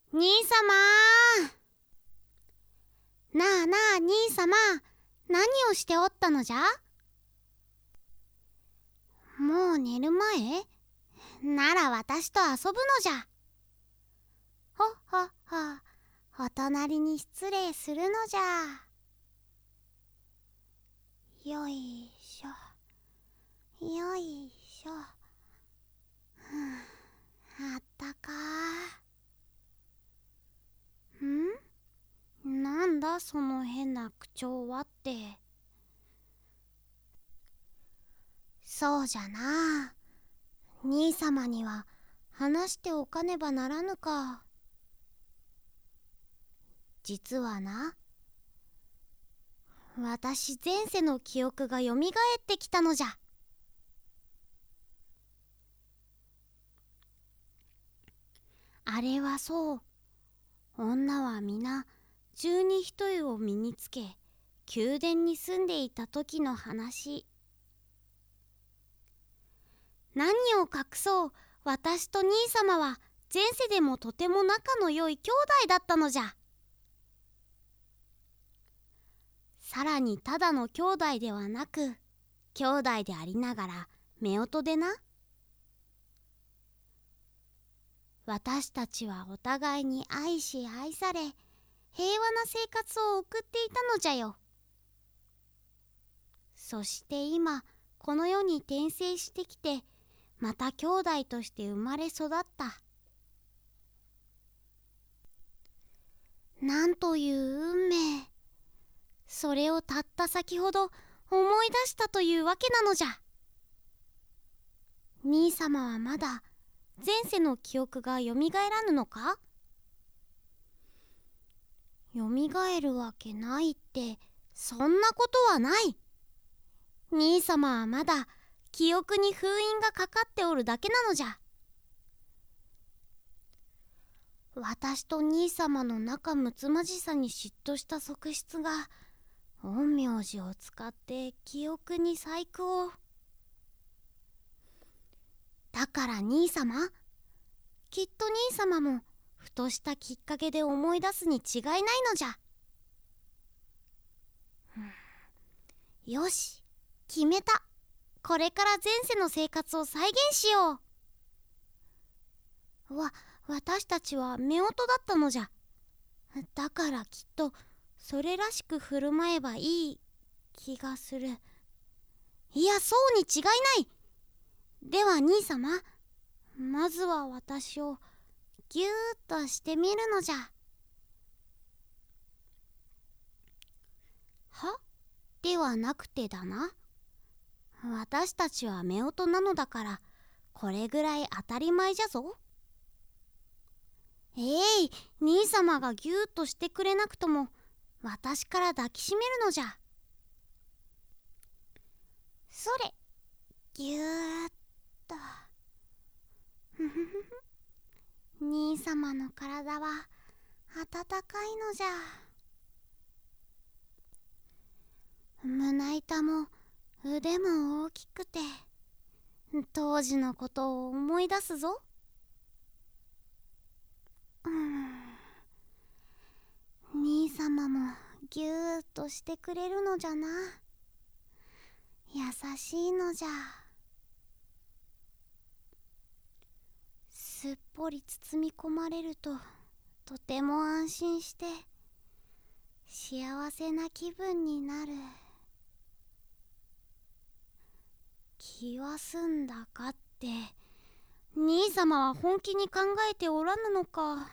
兄様なあなあ兄様、何をしておったのじゃ？もう寝る前？なら私と遊ぶのじゃ。ほっほっほ、お隣に失礼するのじゃ。よいしょよいしょ。あったかなんだその変な口調はって。そうじゃな、兄様には話しておかねばならぬか。実はな、私前世の記憶がよみがえってきたのじゃ。あれはそう、女は皆十二一重を身につけ宮殿に住んでいた時の話。何を隠そう、私と兄様は前世でもとても仲の良い兄弟だったのじゃ。さらにただの兄弟ではなく、兄弟でありながら夫婦でな。私たちはお互いに愛し愛され、平和な生活を送っていたのじゃよ。そして今この世に転生してきて、また兄弟として生まれ育った。なんという運命。それをたった先ほど思い出したというわけなのじゃ。兄様はまだ前世の記憶がよみがえらぬのか？よみがえるわけないって、そんなことはない。兄様はまだ記憶に封印がかかっておるだけなのじゃ。私と兄様の仲睦まじさに嫉妬した側室が陰陽師を使って記憶に細工を。だから兄様、きっと兄様もふとしたきっかけで思い出すに違いないのじゃ。よし、決めた。これから前世の生活を再現しよう。私たちは夫婦だったのじゃ。だからきっとそれらしく振る舞えばいい気がする。いや、そうに違いない。では兄様、まずは私をぎゅーっとしてみるのじゃ。は？ではなくてだな。私たちは夫婦なのだから、これぐらい当たり前じゃぞ。兄様がぎゅーっとしてくれなくとも私から抱きしめるのじゃ。それ、ぎゅーっと。ふふふふ。兄様の体は温かいのじゃ。胸板も腕も大きくて、当時のことを思い出すぞ。兄様もぎゅーっとしてくれるのじゃな。優しいのじゃ。すっぽり包み込まれるととても安心して幸せな気分になる気はすんだかって。兄様は本気に考えておらぬのか。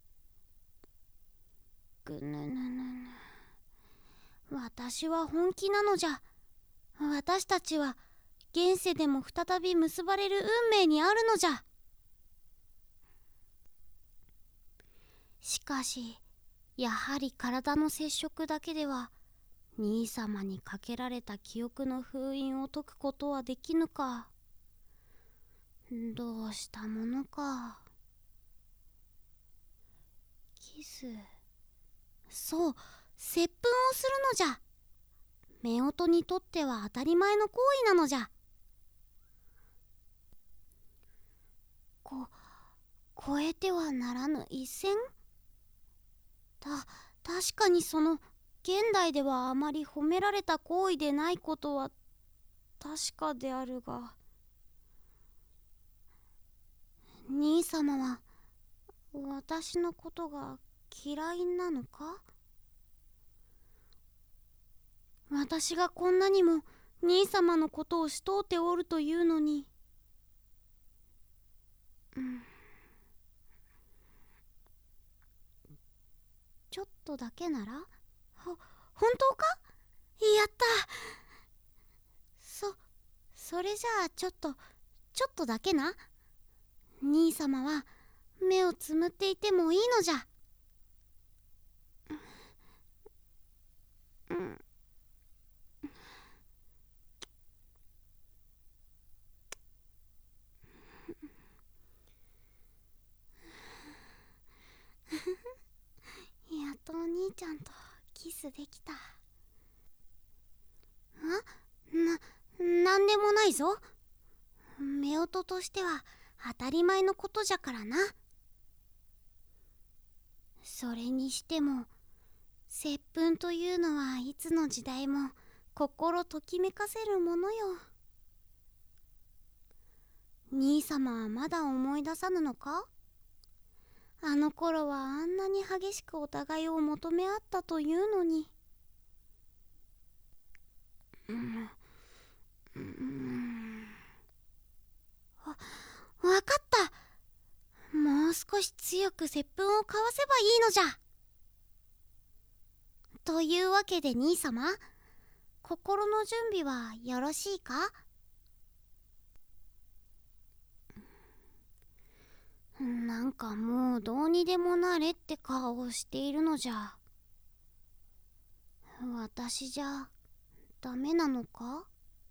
ぐぬぬぬぬ。私は本気なのじゃ。私たちは現世でも再び結ばれる運命にあるのじゃ。しかしやはり体の接触だけでは兄様にかけられた記憶の封印を解くことはできぬか。どうしたものか。キス。そう、接吻をするのじゃ。夫婦にとっては当たり前の行為なのじゃ。越えてはならぬ一線。 確かにその現代ではあまり褒められた行為でないことは確かであるが、兄様は私のことが嫌いなのか？私がこんなにも兄様のことをしとうておるというのに。ちょっとだけなら？本当か？やった。それじゃあちょっとだけな。兄様は目をつむっていてもいいのじゃ。やっとお兄ちゃんとキスできた。なんでもないぞ。夫婦としては当たり前のことじゃからな。それにしても接吻というのはいつの時代も心ときめかせるものよ。兄様はまだ思い出さぬのか？あの頃はあんなに激しくお互いを求め合ったというのに。わかった。もう少し強く接吻を交わせばいいのじゃ。というわけで兄様、心の準備はよろしいか？なんかもうどうにでもなれって顔をしているのじゃ。私じゃダメなのか？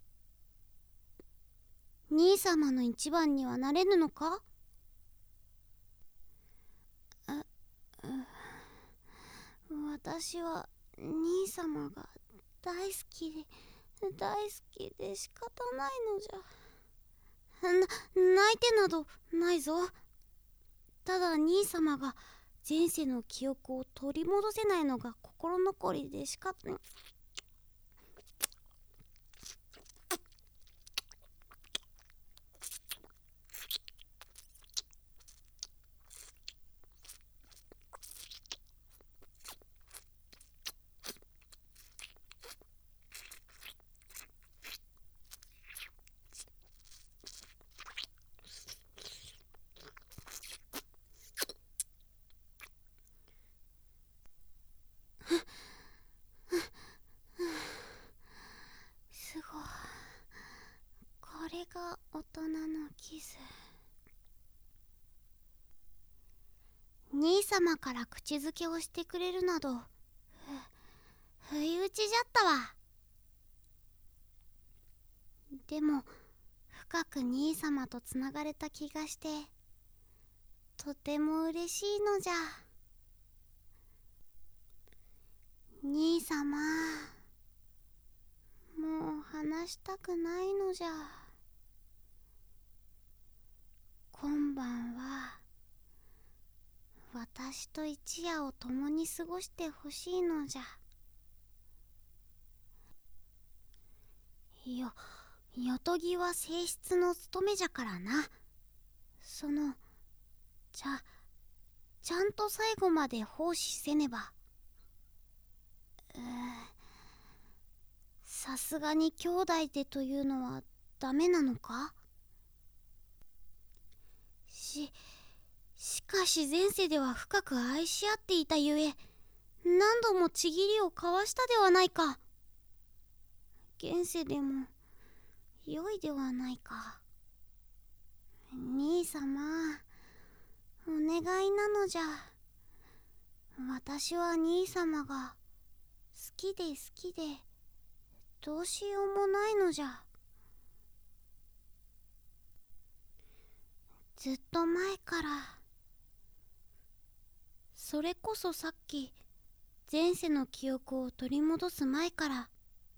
兄様の一番にはなれぬのか？私は兄様が大好きで仕方ないのじゃ。泣いてなどないぞ。ただ兄様が前世の記憶を取り戻せないのが心残りで仕方ない。すごい。これが大人のキス。兄様から口づけをしてくれるなど不意打ちじゃったわ。でも深く兄様とつながれた気がしてとても嬉しいのじゃ。兄様、もう話したくないのじゃ。今晩は私と一夜を共に過ごしてほしいのじゃ。よとぎは正室の務めじゃからな。ちゃんと最後まで奉仕せねば。さすがに兄弟でというのはダメなのか？しかし前世では深く愛し合っていたゆえ何度もちぎりを交わしたではないか。現世でも良いではないか。兄様、お願いなのじゃ。私は兄様が好きでどうしようもないのじゃ。ずっと前から。それこそさっき前世の記憶を取り戻す前から、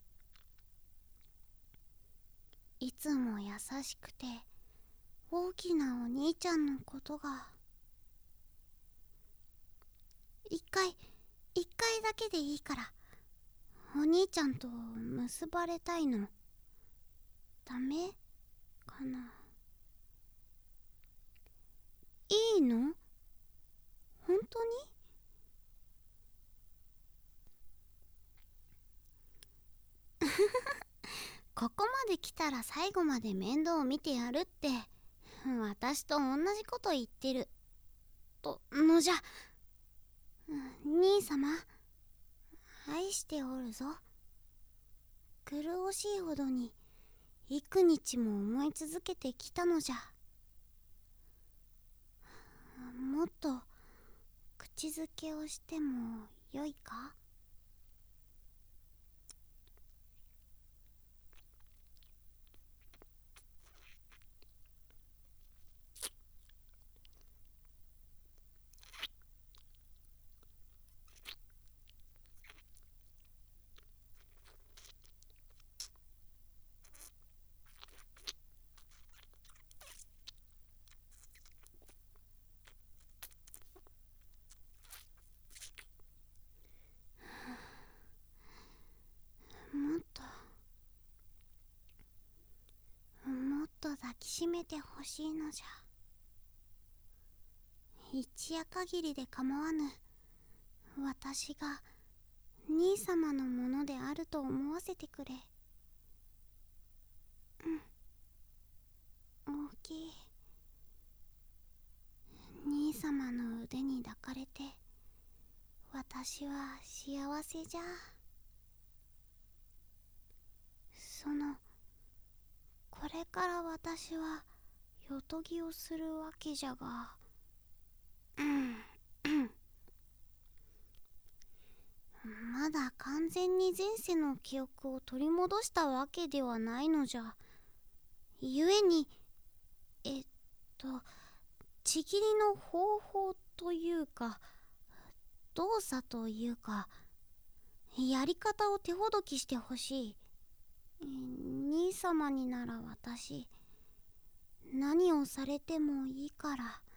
いつも優しくて大きなお兄ちゃんのことが。一回だけでいいから、お兄ちゃんと結ばれたいの。ダメかな。いいの？本当に？ここまで来たら最後まで面倒を見てやるって、私と同じこと言ってるとのじゃ。兄様、愛しておるぞ。苦しいほどに幾日も思い続けてきたのじゃ。もっと口づけをしてもよいか？もっともっと抱きしめてほしいのじゃ。一夜限りで構わぬ。私が兄様のものであると思わせてくれ。大きい兄様の腕に抱かれて、私は幸せじゃ。これから私はよとぎをするわけじゃが、まだ完全に前世の記憶を取り戻したわけではないのじゃ。故にちぎりの方法というか動作というかやり方を手ほどきしてほしい。兄様になら私何をされてもいいから。